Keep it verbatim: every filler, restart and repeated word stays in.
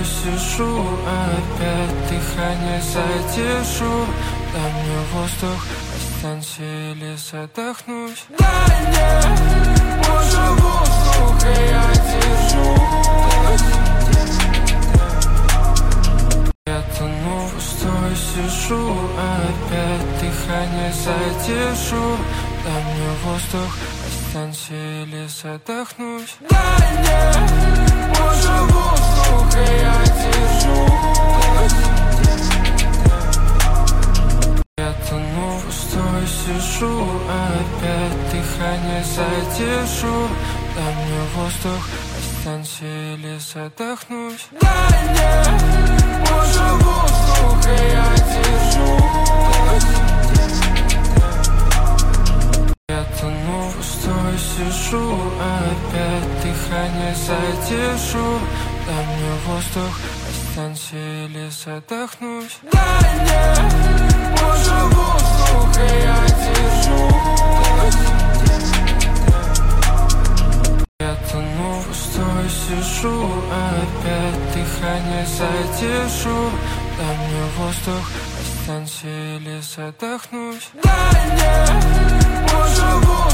сижу, опять дыхание задержу. Дай мне воздух, останься или задохнусь. Дай мне уже воздух, и я держусь. Я тону, стой, сижу, опять дыхание задержу. Дай мне воздух, останься или задохнусь. Дай мне уже воздух, и я держусь. Я тону, стой, сижу, опять дыхание задержу. Дай мне воздух, останься или задохнусь. Дай мне уже воздух, и я держусь. Я тону, стой, сижу, опять дыхание задержу. Дай мне воздух, останься или задохнусь. Дай мне уже воздух, и я держусь. Я тону, стой, сижу, опять дыхание задержу. Дай мне воздух, останься или задохнусь. Дай мне уже воздух.